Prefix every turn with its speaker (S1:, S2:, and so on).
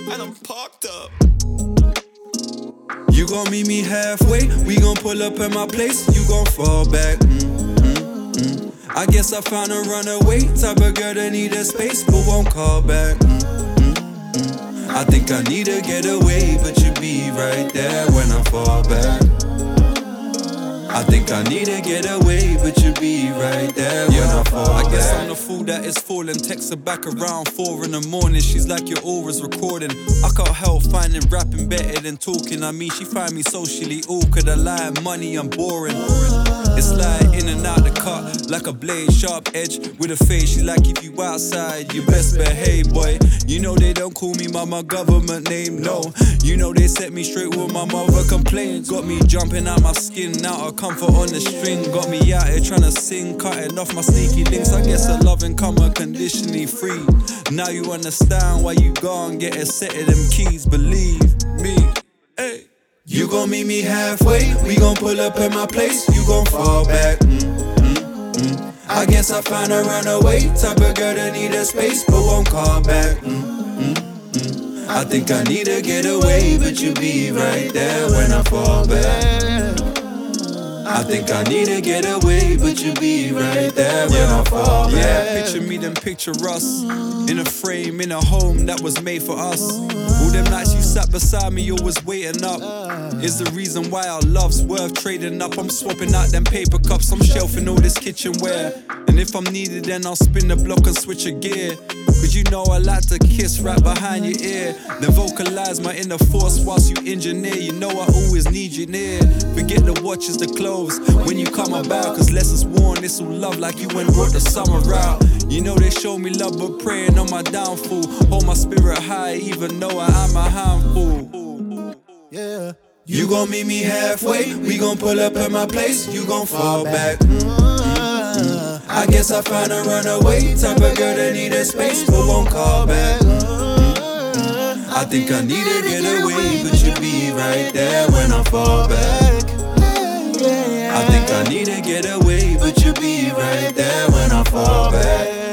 S1: and I'm parked up.
S2: You gon' meet me halfway, we gon' pull up at my place, you gon' fall back. I guess I found a runaway, type of girl that need a space but won't call back. I think I need to get away, but you be right there when I fall back. I think I need to get away, but you be right there when I fall back. I guess I'm the fool that is falling. Text her back around 4 in the morning. She's like your aura's recording. I can't help finding rapping better than talking. I mean, she find me socially awkward. I like money, I'm boring. It's like in and out the cut, like a blade, sharp edge with a face. She like if you outside, you best behave, boy. You know they don't call me by my government name, no. You know they set me straight when my mother complained. Got me jumping out my skin, out of comfort on the string. Got me out here trying to sing, cutting off my sneaky links. I guess a loving come unconditionally free. Now you understand why you go and get a set of them keys, believe me. Hey. You gon' meet me halfway, we gon' pull up at my place, you gon' fall back. I guess I found a runaway, type of girl that need a space but won't call back. I think I need to get away, but you be right there when I fall back. I think I need to get away, but you be right there when I fall back. Yeah, picture me, then picture us in a frame, in a home that was made for us. All them nights you sat beside me, always waiting up, is the reason why our love's worth trading up. I'm swapping out them paper cups, I'm shelving all this kitchenware. And if I'm needed, then I'll spin the block and switch a gear. Cause you know I like to kiss right behind your ear, then vocalize my inner force whilst you engineer. You know I always need you near. Forget the watches, the clothes, when you come about. Cause less is worn, it's all love like you went brought the summer out. You know they show me love but praying on my downfall. Hold my spirit high even though I am a handful.
S3: Yeah.
S2: You gon' meet me halfway, we gon' pull up at my place, you gon' fall back. I guess I found a runaway, type of girl that need a space but won't call back. I think I need to get away, but you be right there when I fall back. I think I need to get away, but you be right there when I fall back.